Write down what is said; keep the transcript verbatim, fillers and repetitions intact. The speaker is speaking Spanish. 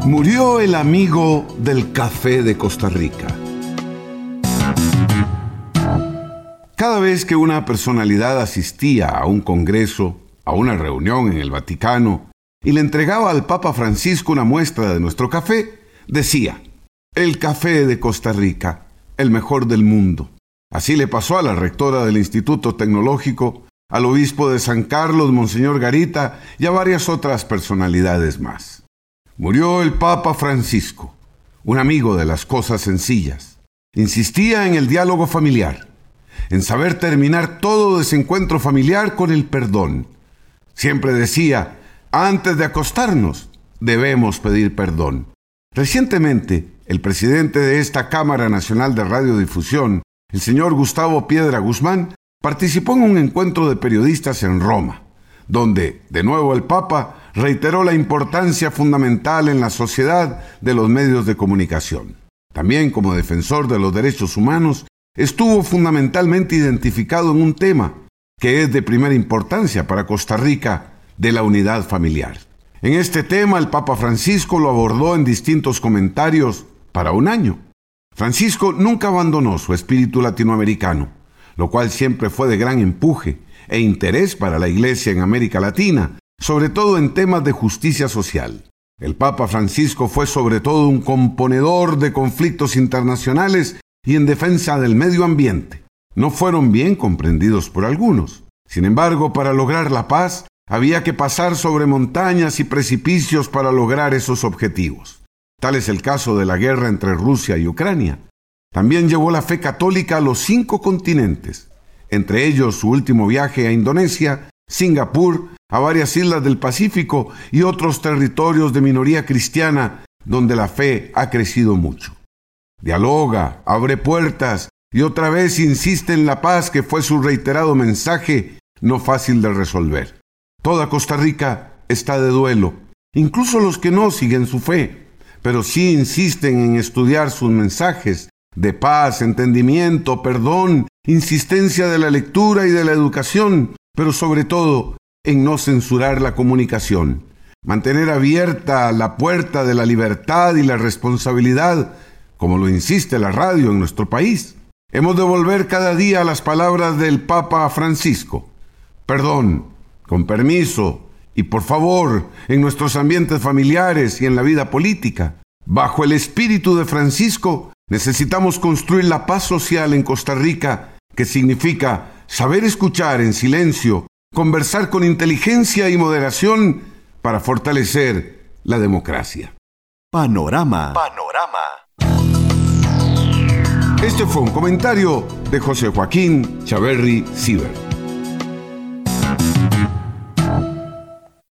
Murió el amigo del café de Costa Rica. Cada vez que una personalidad asistía a un congreso, a una reunión en el Vaticano, y le entregaba al Papa Francisco una muestra de nuestro café, decía: el café de Costa Rica, el mejor del mundo. Así le pasó a la rectora del Instituto Tecnológico, al obispo de San Carlos, Monseñor Garita, y a varias otras personalidades más. Murió el Papa Francisco, un amigo de las cosas sencillas. Insistía en el diálogo familiar, en saber terminar todo desencuentro familiar con el perdón. Siempre decía: antes de acostarnos, debemos pedir perdón. Recientemente, el presidente de esta Cámara Nacional de Radiodifusión, el señor Gustavo Piedra Guzmán, participó en un encuentro de periodistas en Roma, donde, de nuevo, el Papa reiteró la importancia fundamental en la sociedad de los medios de comunicación. También, como defensor de los derechos humanos, estuvo fundamentalmente identificado en un tema que es de primera importancia para Costa Rica, de la unidad familiar. En este tema, el Papa Francisco lo abordó en distintos comentarios para un año. Francisco nunca abandonó su espíritu latinoamericano, lo cual siempre fue de gran empuje e interés para la Iglesia en América Latina, sobre todo en temas de justicia social. El Papa Francisco fue sobre todo un componedor de conflictos internacionales y en defensa del medio ambiente. No fueron bien comprendidos por algunos. Sin embargo, para lograr la paz, había que pasar sobre montañas y precipicios para lograr esos objetivos. Tal es el caso de la guerra entre Rusia y Ucrania. También llevó la fe católica a los cinco continentes, entre ellos su último viaje a Indonesia, Singapur, a varias islas del Pacífico y otros territorios de minoría cristiana donde la fe ha crecido mucho. Dialoga, abre puertas y otra vez insiste en la paz, que fue su reiterado mensaje, no fácil de resolver. Toda Costa Rica está de duelo, incluso los que no siguen su fe, pero sí insisten en estudiar sus mensajes de paz, entendimiento, perdón, insistencia de la lectura y de la educación, pero sobre todo en no censurar la comunicación, mantener abierta la puerta de la libertad y la responsabilidad, como lo insiste la radio en nuestro país. Hemos de volver cada día a las palabras del Papa Francisco: perdón, con permiso y por favor, en nuestros ambientes familiares y en la vida política. Bajo el espíritu de Francisco, necesitamos construir la paz social en Costa Rica, que significa saber escuchar en silencio, conversar con inteligencia y moderación para fortalecer la democracia. Panorama. Panorama. Este fue un comentario de José Joaquín Chaverri Siever.